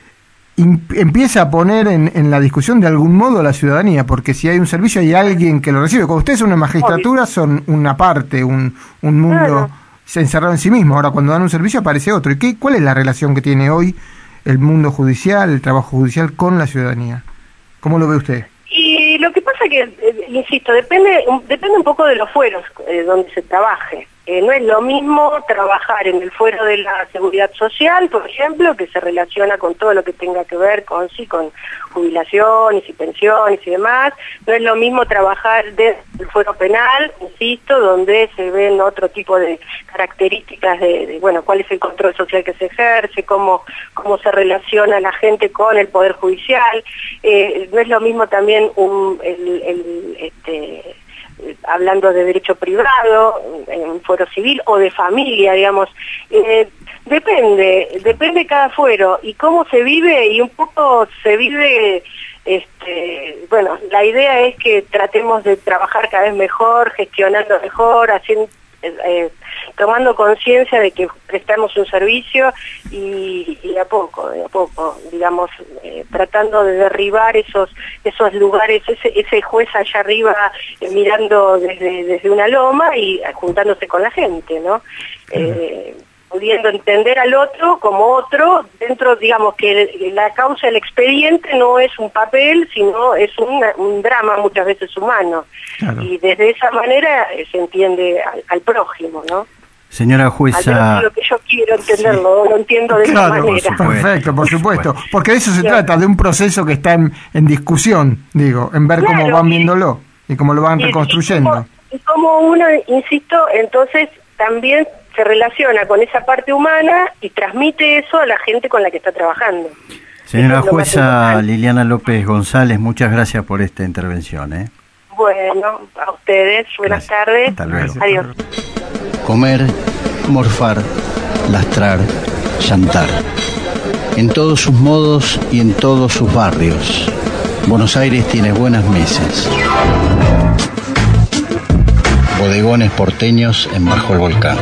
empieza a poner en, en la discusión de algún modo a la ciudadanía, porque si hay un servicio hay alguien que lo recibe. Cuando ustedes son una magistratura son una parte, un, un mundo claro. encerrado en sí mismo. Ahora cuando dan un servicio aparece otro. ¿Y qué, cuál es la relación que tiene hoy el mundo judicial, el trabajo judicial con la ciudadanía? ¿Cómo lo ve usted? Y lo que pasa que, eh, insisto, depende, depende un poco de los fueros eh, donde se trabaje. Eh, no es lo mismo trabajar en el fuero de la seguridad social, por ejemplo, que se relaciona con todo lo que tenga que ver con sí, con jubilaciones y pensiones y demás. No es lo mismo trabajar desde el fuero penal, insisto, donde se ven otro tipo de características de, de bueno, cuál es el control social que se ejerce, cómo, cómo se relaciona la gente con el Poder Judicial. Eh, no es lo mismo también un, el, el, este, hablando de derecho privado, en un fuero civil o de familia, digamos, eh, depende, depende cada fuero y cómo se vive y un poco se vive, este, bueno, la idea es que tratemos de trabajar cada vez mejor, gestionando mejor, haciendo, eh, tomando conciencia de que prestamos un servicio y, y de a poco, de a poco, digamos, eh, tratando de derribar esos esos lugares, ese, ese juez allá arriba eh, mirando desde, desde una loma y juntándose con la gente, ¿no? Eh, pudiendo entender al otro como otro, dentro, digamos, que el, la causa del expediente no es un papel, sino es una, un drama muchas veces humano. Claro. Y desde esa manera eh, se entiende al, al prójimo, ¿no? Señora jueza... Al lo que yo quiero entenderlo, sí. Lo entiendo de claro, esa manera. Por perfecto, por supuesto. Porque de eso se claro. trata, de un proceso que está en, en discusión, digo, en ver claro, cómo van viéndolo y cómo lo van y, reconstruyendo. Y como uno, insisto, entonces también se relaciona con esa parte humana y transmite eso a la gente con la que está trabajando. Señora jueza Liliana López González, muchas gracias por esta intervención. ¿eh? Bueno, a ustedes, buenas gracias. tardes. Hasta luego. Adiós. Comer, morfar, lastrar, llantar. En todos sus modos y en todos sus barrios. Buenos Aires tiene buenas mesas. Bodegones porteños en Bajo el Volcán.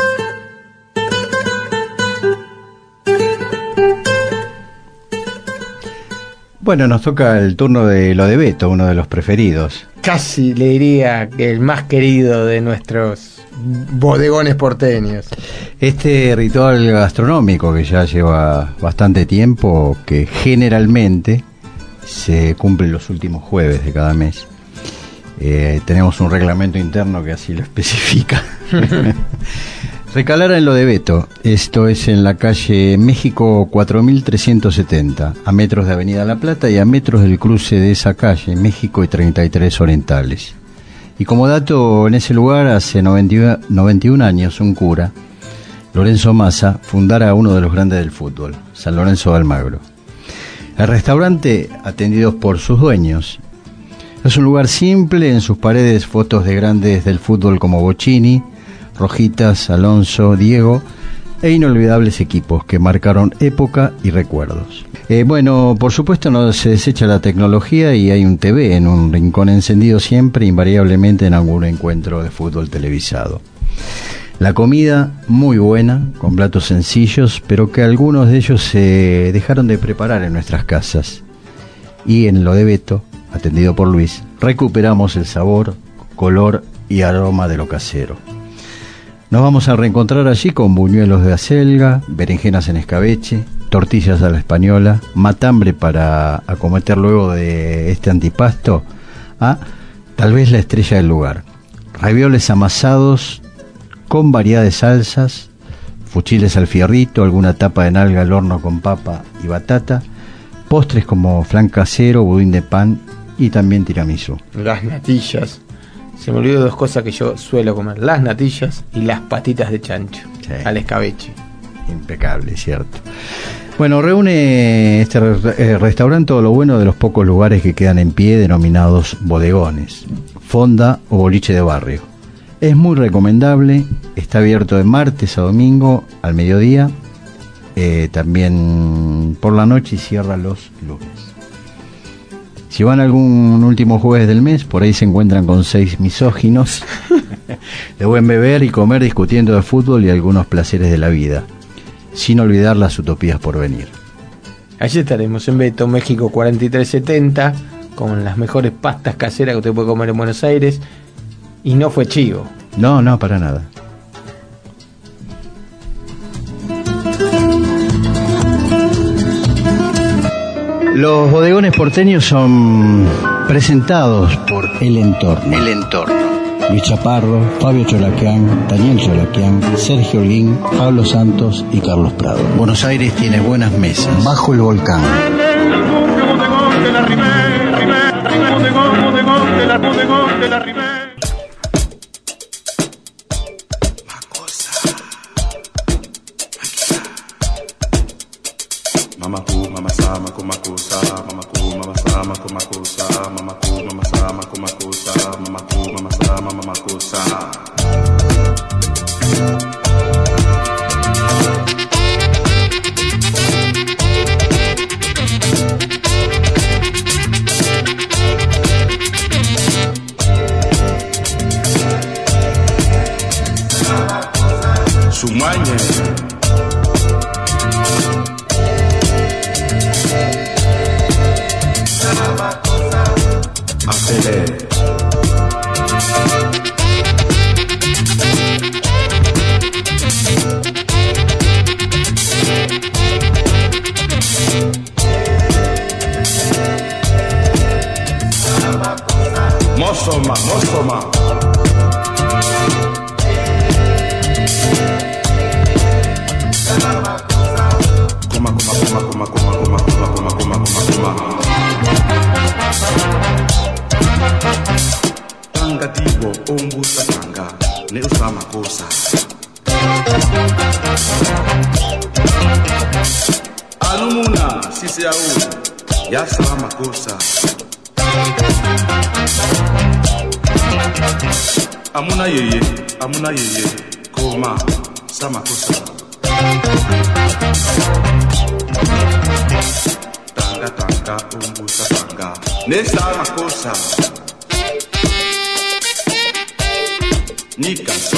Bueno, nos toca el turno de lo de Beto, uno de los preferidos. Casi le diría que el más querido de nuestros bodegones porteños. Este ritual gastronómico que ya lleva bastante tiempo, que generalmente se cumple los últimos jueves de cada mes. Eh, tenemos un reglamento interno que así lo especifica. Recalar en lo de Beto, esto es en la calle México cuatro mil trescientos setenta, a metros de Avenida La Plata y a metros del cruce de esa calle, México y treinta y tres Orientales. Y como dato, en ese lugar hace noventa y un años un cura, Lorenzo Massa, fundara uno de los grandes del fútbol, San Lorenzo de Almagro. El restaurante, atendido por sus dueños, es un lugar simple, en sus paredes fotos de grandes del fútbol como Bocini, Rojitas, Alonso, Diego e inolvidables equipos que marcaron época y recuerdos. Eh, bueno, por supuesto no se desecha la tecnología y hay un T V en un rincón encendido siempre, invariablemente en algún encuentro de fútbol televisado. La comida muy buena, con platos sencillos, pero que algunos de ellos se dejaron de preparar en nuestras casas. Y en lo de Beto, atendido por Luis, recuperamos el sabor, color y aroma de lo casero. Nos vamos a reencontrar allí con buñuelos de acelga, berenjenas en escabeche, tortillas a la española, matambre para acometer luego de este antipasto, a tal vez la estrella del lugar, ravioles amasados con variedad de salsas, fuchiles al fierrito, alguna tapa de nalga al horno con papa y batata, postres como flan casero, budín de pan y también tiramisú. Las natillas. Se me olvidó dos cosas que yo suelo comer, las natillas y las patitas de chancho, sí, al escabeche. Impecable, cierto. Bueno, reúne este re- restaurante todo lo bueno de los pocos lugares que quedan en pie, denominados bodegones, fonda o boliche de barrio. Es muy recomendable, está abierto de martes a domingo al mediodía, eh, también por la noche y cierra los lunes. Si van algún último jueves del mes, por ahí se encuentran con seis misóginos de buen beber y comer discutiendo de fútbol y algunos placeres de la vida, sin olvidar las utopías por venir. Allí estaremos en Beto, México cuarenta y tres setenta, con las mejores pastas caseras que usted puede comer en Buenos Aires, y no fue chivo. No, no, para nada. Los bodegones porteños son presentados por El Entorno. El Entorno. Luis Chaparro, Fabio Cholaquián, Daniel Cholaquián, Sergio Holguín, Pablo Santos y Carlos Prado. Buenos Aires tiene buenas mesas. Bajo el Volcán. Mamaku, mamasama, kumakusa, mamaku, mamasama, kumakusa, mamaku, mamasama, kumakusa, mamaku, mamasama, mamakusa. Acelere. Mosoma, Mosoma. Coma, coma, coma, coma, coma, coma, coma, coma, coma, coma, coma. Tanga tibo, ombusa tanga, ne usama kosa. Alumuna, sisi au, ya sama kosa. Amuna yeye, amuna yeye, koma, sama kosa. Tanga tanga, umbusa tanga, ne sama kosa. Nika so.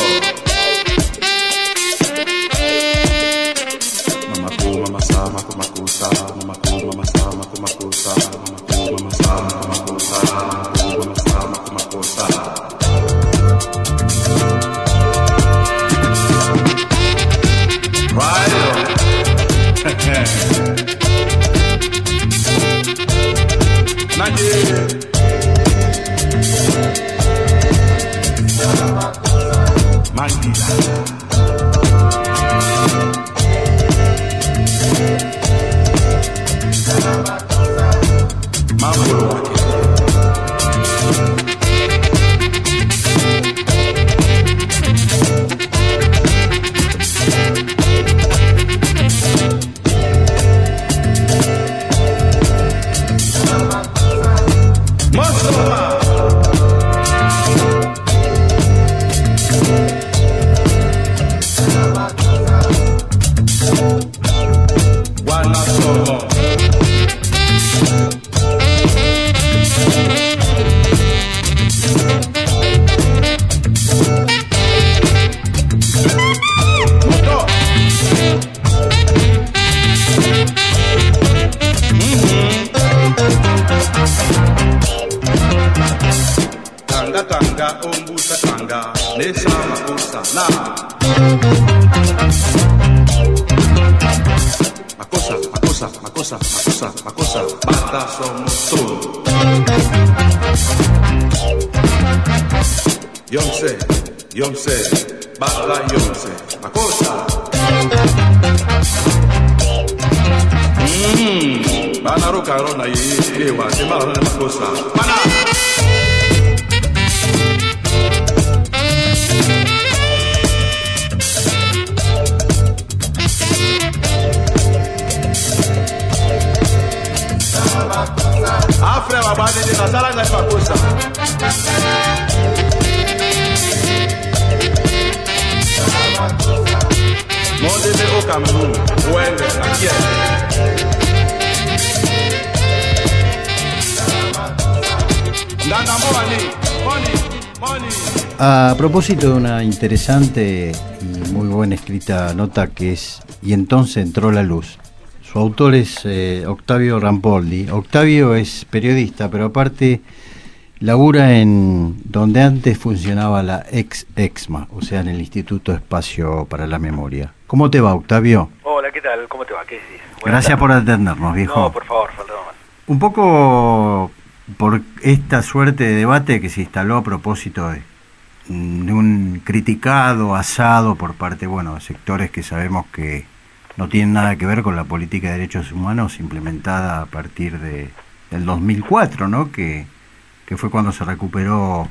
Mama ko, mama sama, mama kosa, mama ko, mama sama, mama kosa, mama ko, mama sama, mama kosa, mama ko, mama sama, mama kosa. Right on. Nigeria. Mandila. Mambo wake. Yonse, Yonse, bata Yonse, ma cosa? Mmm, bana roka rona ye, ewa, se ma rona ma cosa. Bana! Afre wa bade de na sala na ma cosa. Monde au Cameroun, Wende, aquí. A propósito de una interesante y muy buena escrita nota que es Y entonces entró la luz. Su autor es eh, Octavio Rampoldi. Octavio es periodista, pero aparte labura en donde antes funcionaba la ex EXMA, o sea, en el Instituto Espacio para la Memoria. ¿Cómo te va, Octavio? Hola, ¿qué tal? ¿Cómo te va? ¿Qué decís? Gracias por atendernos, viejo. No, por favor, faltaba más. Un poco por esta suerte de debate que se instaló a propósito de, de un criticado, asado por parte, bueno, de sectores que sabemos que no tienen nada que ver con la política de derechos humanos implementada a partir de del dos mil cuatro, ¿no? Que que fue cuando se recuperó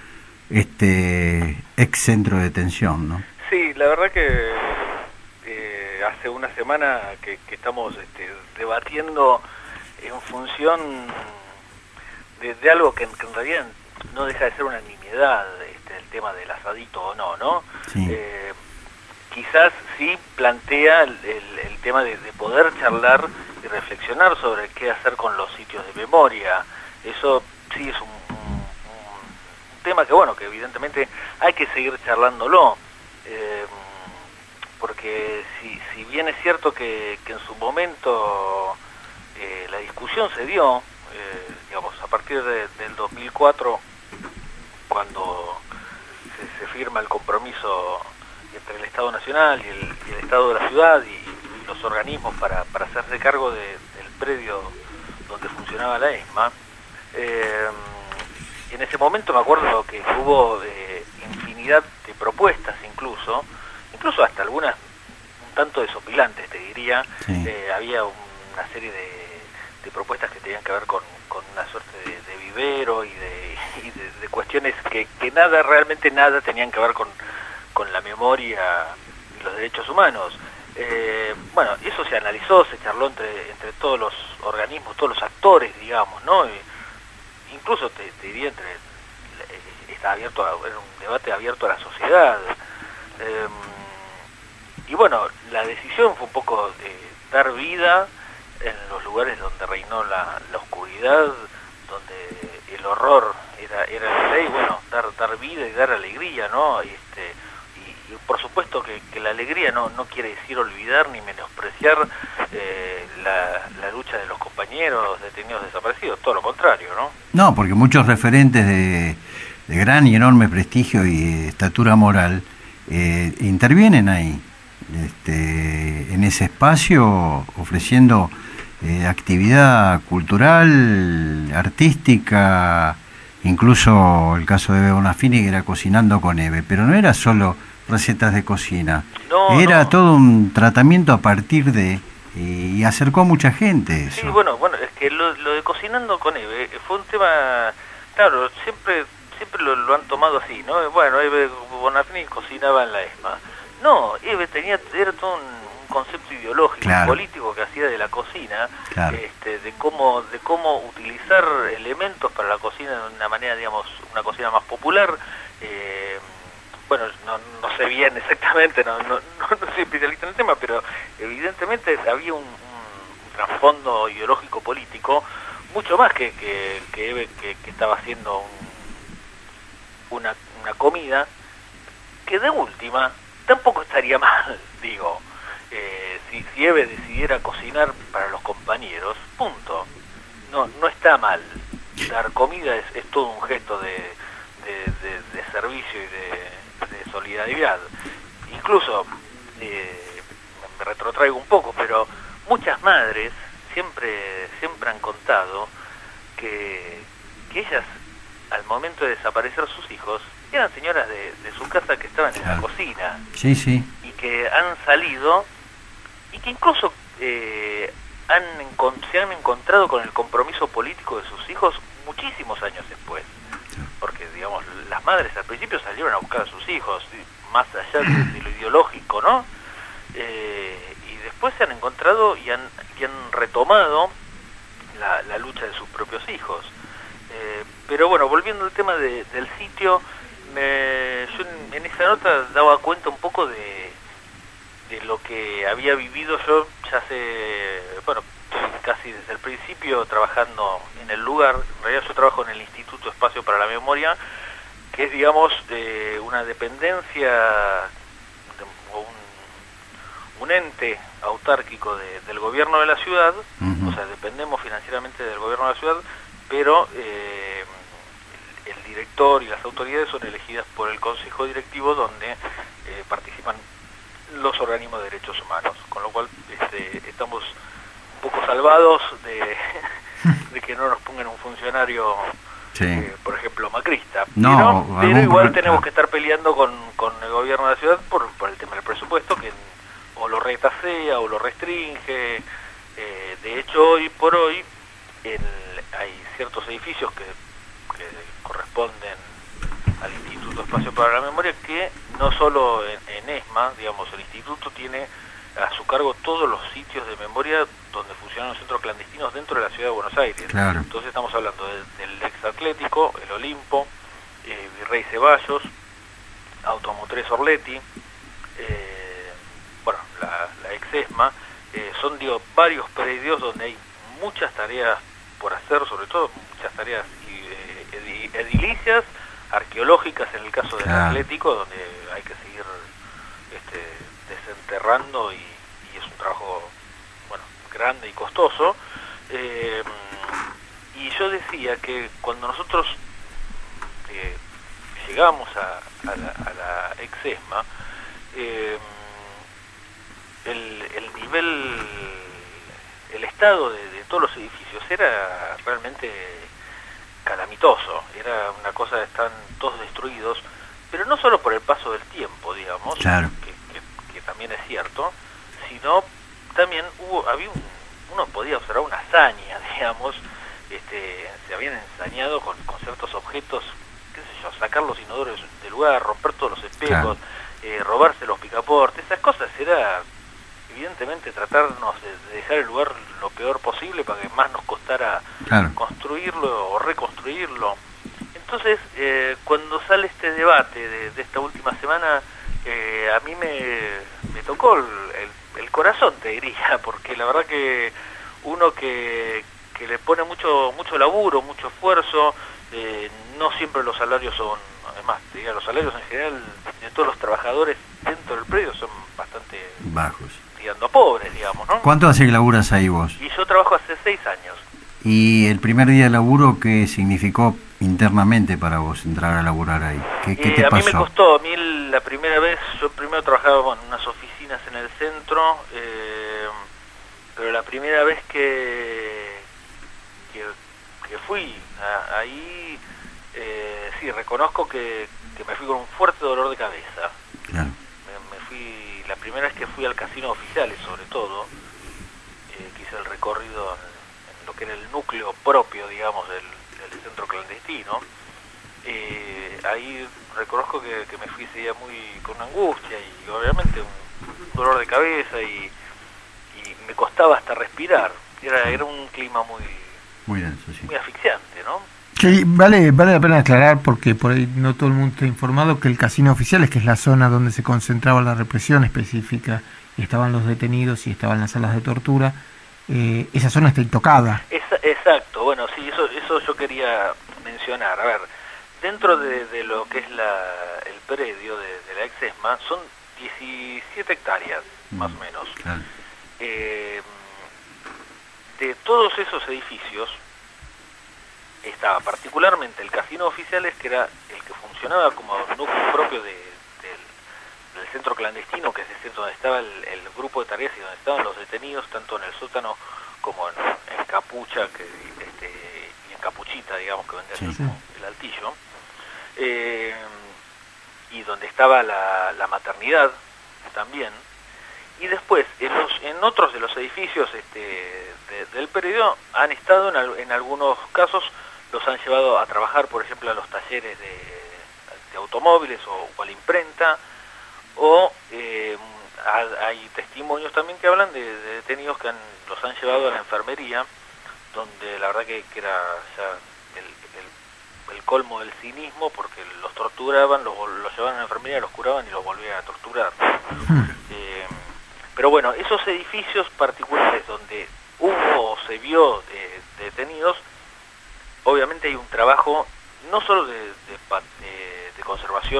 este ex centro de detención, ¿no? Sí, la verdad que eh, hace una semana que, que estamos este, debatiendo en función de, de algo que, que en realidad no deja de ser una nimiedad, este, el tema del asadito o no, ¿no? Sí. Eh, quizás sí plantea el, el, el tema de, de poder charlar y reflexionar sobre qué hacer con los sitios de memoria. Eso sí es un, un, un tema que, bueno, que evidentemente hay que seguir charlándolo. Eh, porque si, si bien es cierto que, que en su momento eh, la discusión se dio, eh, digamos, a partir de, del dos mil cuatro, cuando se, se firma el compromiso entre el Estado Nacional y el, y el Estado de la ciudad y, y los organismos para, para hacerse cargo de, del predio donde funcionaba la ESMA, eh, en ese momento me acuerdo que hubo eh, infinidad de propuestas incluso, incluso hasta algunas un tanto desopilantes, te diría. Sí. Eh, había una serie de, de propuestas que tenían que ver con, con una suerte de, de vivero y de, y de, de cuestiones que, que nada, realmente nada tenían que ver con, con la memoria y los derechos humanos. Eh, bueno, eso se analizó, se charló entre, entre todos los organismos, todos los actores, digamos, ¿no? Y, incluso te, te diría entre está abierto a, era un debate abierto a la sociedad, eh, y bueno, la decisión fue un poco de dar vida en los lugares donde reinó la, la oscuridad, donde el horror era era la ley, bueno, dar dar vida y dar alegría, ¿no? Este, y, y por supuesto que, que la alegría no no quiere decir olvidar ni menospreciar eh, la, la lucha de los compañeros detenidos desaparecidos, todo lo contrario, ¿no? No, porque muchos referentes de, de gran y enorme prestigio y estatura moral eh, intervienen ahí, este, en ese espacio, ofreciendo eh, actividad cultural, artística, incluso el caso de Eve Bonafini, que era Cocinando con Eve, pero no era solo recetas de cocina, no, era no. todo un tratamiento a partir de... y acercó a mucha gente eso. Sí, bueno, bueno, es que lo, lo de Cocinando con Eve fue un tema, claro, siempre siempre lo, lo han tomado así, ¿no? Bueno, Eve Bonafini cocinaba en la ESMA. No, Eve tenía, era todo un, un concepto ideológico, claro, político que hacía de la cocina, claro, este, de cómo de cómo utilizar elementos para la cocina de una manera, digamos, una cocina más popular. Eh, bueno, no, no sé bien exactamente, no, no, no soy especialista en el tema, pero evidentemente había un, un, un trasfondo ideológico político, mucho más que que, que Eve que, que estaba haciendo un, una, una comida, que de última tampoco estaría mal, digo, eh, si, si Eve decidiera cocinar para los compañeros, punto, no no está mal, dar comida es, es todo un gesto de, de, de, de servicio y de de solidaridad. Incluso eh, me retrotraigo un poco, pero muchas madres siempre siempre han contado que, que ellas al momento de desaparecer sus hijos eran señoras de, de su casa que estaban en la cocina, sí, sí, y que han salido y que incluso eh, han se han encontrado con el compromiso político de sus hijos muchísimos años después. Porque, digamos, las madres al principio salieron a buscar a sus hijos, más allá de, de lo ideológico, ¿no? Eh, y después se han encontrado y han, y han retomado la, la lucha de sus propios hijos. Eh, pero bueno, volviendo al tema de, del sitio, me, yo en, en esa nota daba cuenta un poco de, de lo que había vivido yo ya hace, bueno, casi desde el principio trabajando en el lugar. En realidad yo trabajo en el Instituto Espacio para la Memoria, que es, digamos, eh, una dependencia, o un, un ente autárquico de, del gobierno de la ciudad, uh-huh. O sea, dependemos financieramente del gobierno de la ciudad, pero eh, el, el director y las autoridades son elegidas por el Consejo Directivo, donde eh, participan los organismos de derechos humanos, con lo cual este, estamos un poco salvados de, de que no nos pongan un funcionario, sí. eh, por ejemplo, macrista. No, pero, pero igual tenemos que estar peleando con, con el gobierno de la ciudad por, por el tema del presupuesto, que o lo retasea o lo restringe. Eh, de hecho, hoy por hoy el, hay ciertos edificios que, que corresponden al Instituto Espacio para la Memoria, que no solo en, en ESMA, digamos, el instituto tiene a su cargo todos los sitios de memoria donde funcionan los centros clandestinos dentro de la ciudad de Buenos Aires. Claro. Entonces estamos hablando de, del ex Atlético, el Olimpo, eh, Virrey Ceballos, Automotores Orletti, eh, bueno, la, la ex ESMA, eh, son, digo, varios predios donde hay muchas tareas por hacer, sobre todo muchas tareas eh, edilicias, arqueológicas en el caso del claro. Atlético, donde hay que seguir este, desenterrando y, y es un trabajo, bueno, grande y costoso. Eh, y yo decía que cuando nosotros eh, llegamos a, a, la, a la ex-ESMA, eh, el, el nivel, el estado de, de todos los edificios era realmente calamitoso, era una cosa, están todos destruidos, pero no solo por el paso del tiempo, digamos, claro. que, que, que también es cierto, sino también hubo, había un, uno podía observar una hazaña, digamos, este, se habían ensañado con, con ciertos objetos, qué sé yo, sacar los inodoros del lugar, romper todos los espejos, claro. eh, robarse los picaportes, esas cosas era evidentemente tratarnos de, de dejar el lugar lo peor posible para que más nos costara claro. construirlo o reconstruirlo. Entonces, eh, cuando sale este debate de, de esta última semana, eh, a mí me, me tocó el, el, el corazón, te diría, porque la verdad que uno que, que le pone mucho mucho laburo, mucho esfuerzo, eh, no siempre los salarios son, además, te diría, los salarios en general de todos los trabajadores dentro del predio son bastante bajos, tirando pobres, digamos, ¿no? ¿Cuánto hace que laburas ahí vos? Y yo trabajo hace seis años. ¿Y el primer día de laburo qué significó internamente para vos entrar a laburar ahí? ¿Qué, qué te eh, a pasó? mí me costó, a mí la primera vez, yo primero trabajaba bueno, en unas oficinas en el centro, eh, pero la primera vez que que, que fui a, ahí, eh, sí, reconozco que, que me fui con un fuerte dolor de cabeza. Claro. Me, me fui, la primera vez que fui al casino Oficiales, sobre todo, eh, que hice el recorrido en, en lo que era el núcleo propio, digamos, del, del centro clandestino, eh, ahí reconozco que, que me fui ese día muy con una angustia y obviamente un dolor de cabeza y, y me costaba hasta respirar. Era, era un clima muy, muy denso, sí. muy asfixiante, ¿no? Sí, vale, vale la pena aclarar, porque por ahí no todo el mundo está informado, que el casino Oficiales, que es la zona donde se concentraba la represión específica, y estaban los detenidos y estaban las salas de tortura, eh, esa zona está intocada. Es, exacto, bueno, sí, eso eso yo quería mencionar. A ver, dentro de, de lo que es la, el predio de, de la ex-ESMA, son diecisiete hectáreas, mm, más o menos. Claro. Eh, de todos esos edificios, estaba particularmente el casino Oficiales, que era el que funcionaba como núcleo propio de, del, del centro clandestino, que es el centro donde estaba el, el grupo de tareas y donde estaban los detenidos, tanto en el sótano como en, en Capucha que, este, y en Capuchita, digamos, que vendría sí, sí. el Altillo, eh, y donde estaba la, la maternidad también. Y después, en, los, en otros de los edificios este, de, del predio, han estado en, al, en algunos casos, los han llevado a trabajar, por ejemplo, a los talleres de, de automóviles o, o a la imprenta, o eh, hay testimonios también que hablan de, de detenidos que han, los han llevado a la enfermería, donde la verdad que, que era ya el, el, el colmo del cinismo, porque los torturaban, los, los llevaban a la enfermería, los curaban y los volvían a torturar. Eh, pero bueno, esos edificios particulares donde hubo o se vio de, de detenidos, obviamente hay un trabajo no solo de, de, de, de conservación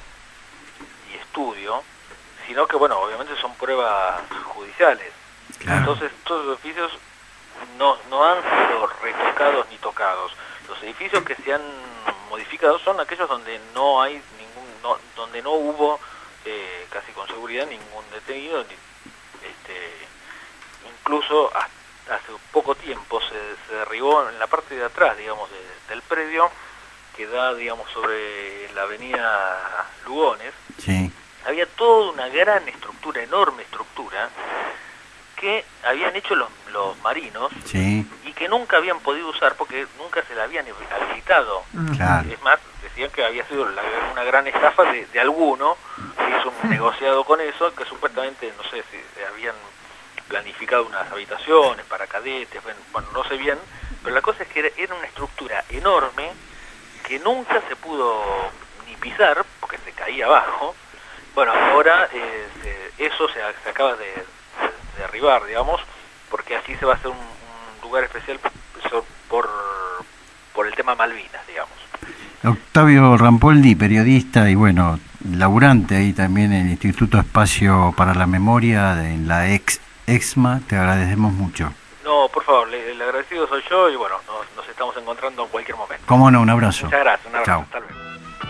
y estudio, sino que, bueno, obviamente son pruebas judiciales. Claro. Entonces, todos los edificios no, no han sido retocados ni tocados. Los edificios que se han modificado son aquellos donde no hay ningún, no, donde no hubo eh, casi con seguridad ningún detenido, ni, este, incluso hasta hace poco tiempo se, se derribó en la parte de atrás, digamos, de, del predio, que da, digamos, sobre la avenida Lugones. Sí. Había toda una gran estructura, enorme estructura, que habían hecho los, los marinos, sí, y que nunca habían podido usar porque nunca se la habían habilitado. Claro. Es más, decían que había sido la, una gran estafa de, de alguno que hizo un negociado con eso, que supuestamente, no sé si habían planificado unas habitaciones para cadetes, bueno, no sé bien, pero la cosa es que era, era una estructura enorme que nunca se pudo ni pisar porque se caía abajo. Bueno, ahora eh, se, eso se, se acaba de, de, de derribar, digamos, porque así se va a hacer un, un lugar especial por, por el tema Malvinas, digamos. Octavio Rampoldi, periodista y bueno, laburante ahí también en el Instituto Espacio para la Memoria, de, en la ex EXMA, te agradecemos mucho. No, por favor, le, el agradecido soy yo y bueno, nos, nos estamos encontrando en cualquier momento. Cómo no, un abrazo. Muchas gracias, un abrazo. Chao. Hasta luego.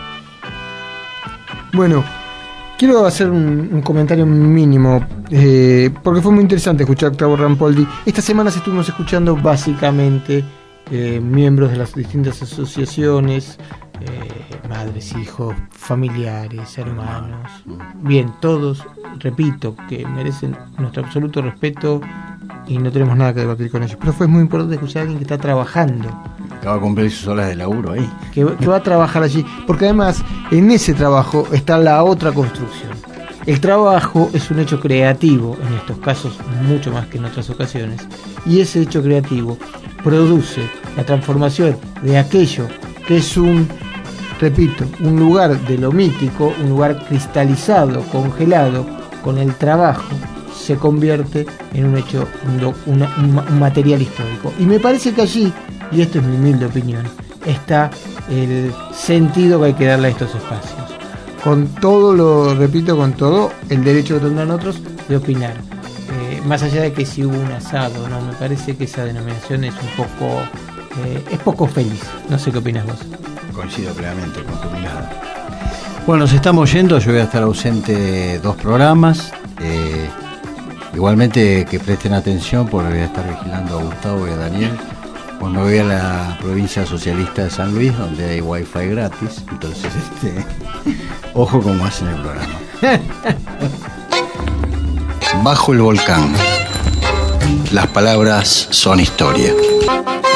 Bueno, quiero hacer un, un comentario mínimo, eh, porque fue muy interesante escuchar a Octavio Rampoldi. Estas semanas estuvimos escuchando básicamente eh, miembros de las distintas asociaciones, eh, madres, hijos, familiares, hermanos, bien, todos, repito, que merecen nuestro absoluto respeto y no tenemos nada que debatir con ellos. Pero fue muy importante escuchar a alguien que está trabajando. Acaba de cumplir sus horas de laburo ahí. Que, que va a trabajar allí, porque además en ese trabajo está la otra construcción. El trabajo es un hecho creativo, en estos casos mucho más que en otras ocasiones, y ese hecho creativo produce la transformación de aquello que es un, repito, un lugar de lo mítico, un lugar cristalizado, congelado, con el trabajo se convierte en un hecho, un, una, un, un material histórico. Y me parece que allí, y esto es mi humilde opinión, está el sentido que hay que darle a estos espacios. Con todo, lo repito, con todo el derecho que tendrán otros de opinar. Eh, más allá de que si hubo un asado, no, me parece que esa denominación es un poco, eh, es poco feliz. No sé qué opinas vos. Coincido plenamente con tu mirada. Bueno, nos estamos yendo, yo voy a estar ausente dos programas. Eh, igualmente que presten atención porque voy a estar vigilando a Gustavo y a Daniel cuando voy a la provincia socialista de San Luis, donde hay wifi gratis. Entonces, este, ojo cómo hacen el programa. Bajo el volcán. Las palabras son historia.